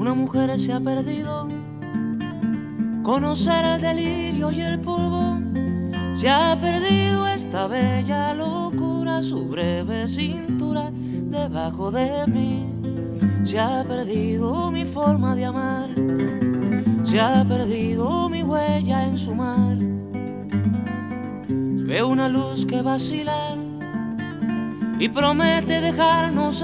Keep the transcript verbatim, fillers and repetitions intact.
Una mujer se ha perdido, conocer el delirio y el polvo. Se ha perdido esta bella locura, su breve cintura debajo de mí. Se ha perdido mi forma de amar, se ha perdido mi huella en su mar. Veo una luz que vacila y promete dejarnos